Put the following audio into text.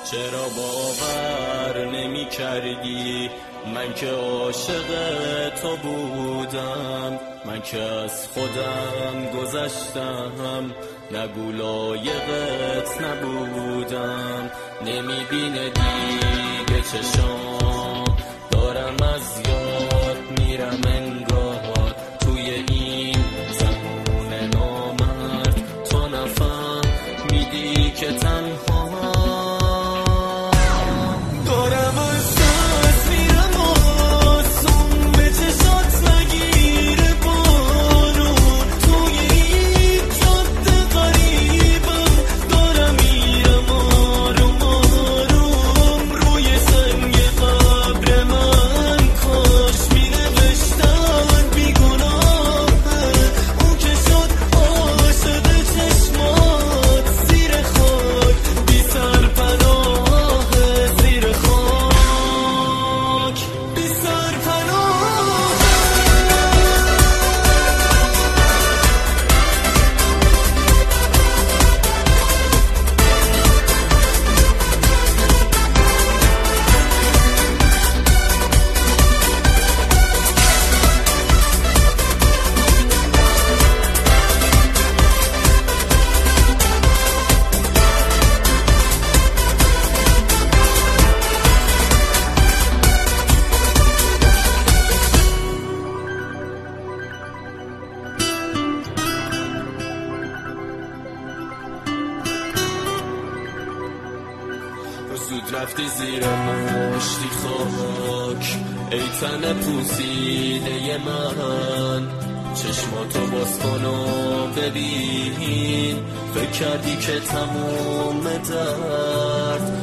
چرا باور نمی کردی من که عاشق تو بودم؟ من که از خودم گذشتم، نگو لایقت نبودم. نمی بینه دیگه چشام، دارم از یاد میرم انگار توی این زمان نامرد. تو نفهمیدی که تنها زود رفتی زیر مشتی خاک، ای تن پوسیده من. چشماتو باز کن و ببین، فکر کردی که تموم درد